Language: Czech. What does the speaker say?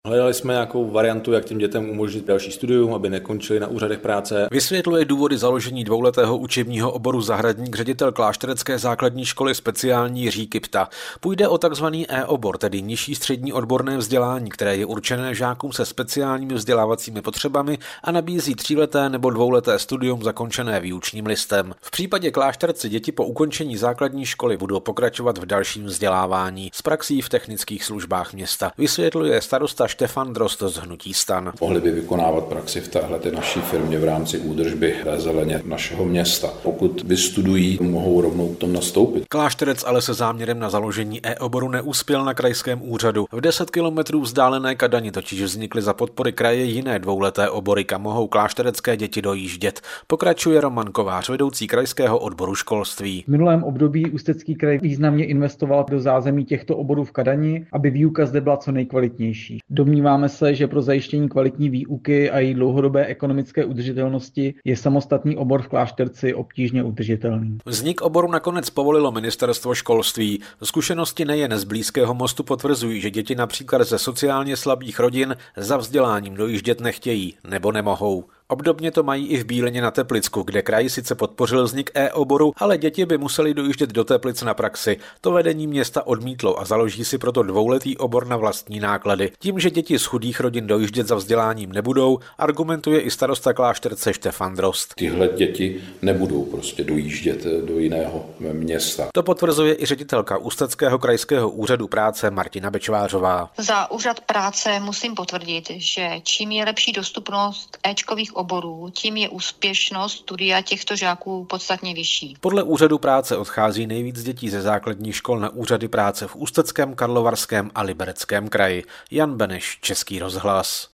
Hledali jsme nějakou variantu, jak těm dětem umožnit další studium, aby nekončili na úřadech práce. Vysvětluje důvody založení dvouletého učebního oboru zahradník ředitel klášterecké základní školy speciální Jiří Kypta. Půjde o takzvaný E-obor, tedy nižší střední odborné vzdělání, které je určené žákům se speciálními vzdělávacími potřebami a nabízí 3leté nebo 2leté studium zakončené výučním listem. V případě Klášterci děti po ukončení základní školy budou pokračovat v dalším vzdělávání s praxí v technických službách města. Vysvětluje starosta Štefan Drozd z hnutí STAN. Mohli by vykonávat praxi v téhleté naší firmě v rámci údržby zeleně našeho města. Pokud vystudují, mohou rovnou v tom nastoupit. Klášterec ale se záměrem na založení E-oboru neuspěl na krajském úřadu. V 10 kilometrů vzdálené Kadani totiž vznikly za podpory kraje jiné dvouleté obory, kam mohou klášterecké děti dojíždět. Pokračuje Roman Kovář, vedoucí krajského odboru školství. V minulém období Ústecký kraj významně investoval do zázemí těchto oborů v Kadani, aby výuka zde byla co nejkvalitnější. Domníváme se, že pro zajištění kvalitní výuky a její dlouhodobé ekonomické udržitelnosti je samostatný obor v Klášterci obtížně udržitelný. Vznik oboru nakonec povolilo ministerstvo školství. Zkušenosti nejen z Blízkého mostu potvrzují, že děti například ze sociálně slabých rodin za vzděláním dojíždět nechtějí nebo nemohou. Obdobně to mají i v Bílině na Teplicku, kde kraj sice podpořil vznik E-oboru, ale děti by museli dojíždět do Teplic na praxi. To vedení města odmítlo a založí si proto dvouletý obor na vlastní náklady. Tím, že děti z chudých rodin dojíždět za vzděláním nebudou, argumentuje i starosta Klášterce Štefan Drozd. Tyhle děti nebudou prostě dojíždět do jiného města. To potvrzuje i ředitelka Ústeckého krajského úřadu práce Martina Bečvářová. Za úřad práce musím potvrdit, že čím je lepší dostupnost éčkových oborů, tím je úspěšnost studia těchto žáků podstatně vyšší. Podle úřadu práce odchází nejvíc dětí ze základních škol na úřady práce v Ústeckém, Karlovarském a Libereckém kraji. Jan Beneš, Český rozhlas.